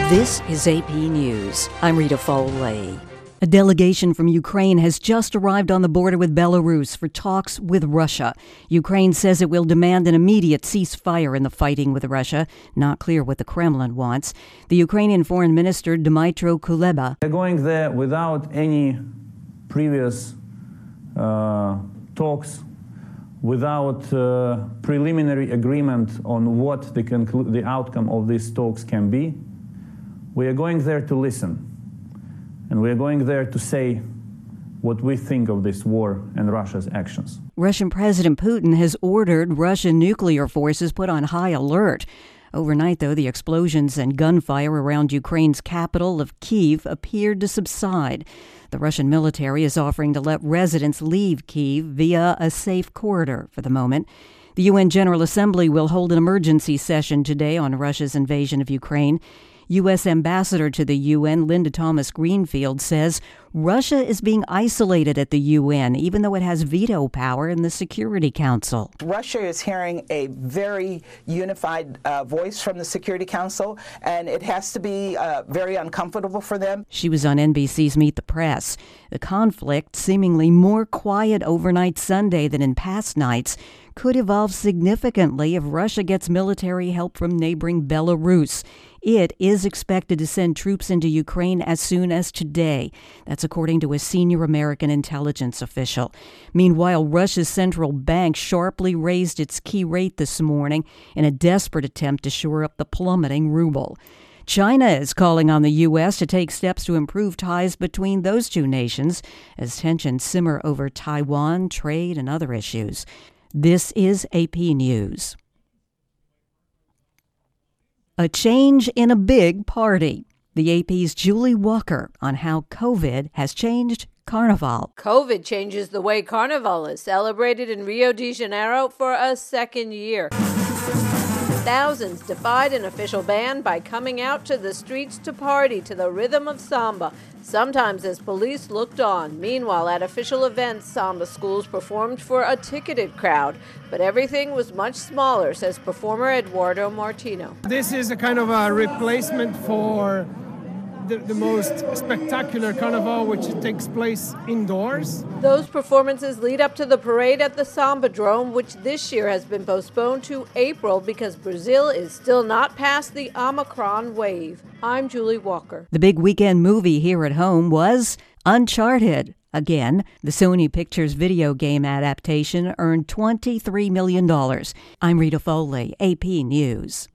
This is AP News. I'm Rita Foley. A delegation from Ukraine has just arrived on the border with Belarus for talks with Russia. Ukraine says it will demand an immediate ceasefire in the fighting with Russia. Not clear what the Kremlin wants. The Ukrainian Foreign Minister Dmytro Kuleba. They're going there without any previous talks, without preliminary agreement on what the outcome of these talks can be. We are going there to listen. And we are going there to say what we think of this war and Russia's actions. Russian President Putin has ordered Russian nuclear forces put on high alert. Overnight, though, the explosions and gunfire around Ukraine's capital of Kyiv appeared to subside. The Russian military is offering to let residents leave Kyiv via a safe corridor for the moment. The UN General Assembly will hold an emergency session today on Russia's invasion of Ukraine. U.S. Ambassador to the UN, Linda Thomas-Greenfield, says Russia is being isolated at the UN, even though it has veto power in the Security Council. Russia is hearing a very unified voice from the Security Council, and it has to be very uncomfortable for them. She was on NBC's Meet the Press. The conflict, seemingly more quiet overnight Sunday than in past nights, could evolve significantly if Russia gets military help from neighboring Belarus. It is expected to send troops into Ukraine as soon as today. That's according to a senior American intelligence official. Meanwhile, Russia's central bank sharply raised its key rate this morning in a desperate attempt to shore up the plummeting ruble. China is calling on the U.S. to take steps to improve ties between those two nations as tensions simmer over Taiwan, trade, and other issues. This is AP News. A change in a big party. The AP's Julie Walker on how COVID has changed Carnival. COVID changes the way Carnival is celebrated in Rio de Janeiro for a second year. Thousands defied an official ban by coming out to the streets to party to the rhythm of samba, sometimes as police looked on. Meanwhile, at official events, samba schools performed for a ticketed crowd, but everything was much smaller, says performer Eduardo Martino. This is a kind of a replacement for the most spectacular carnival, which takes place indoors. Those performances lead up to the parade at the Sambadrome, which this year has been postponed to April because Brazil is still not past the Omicron wave. I'm Julie Walker. The big weekend movie here at home was Uncharted. Again, the Sony Pictures video game adaptation earned $23 million. I'm Rita Foley, AP News.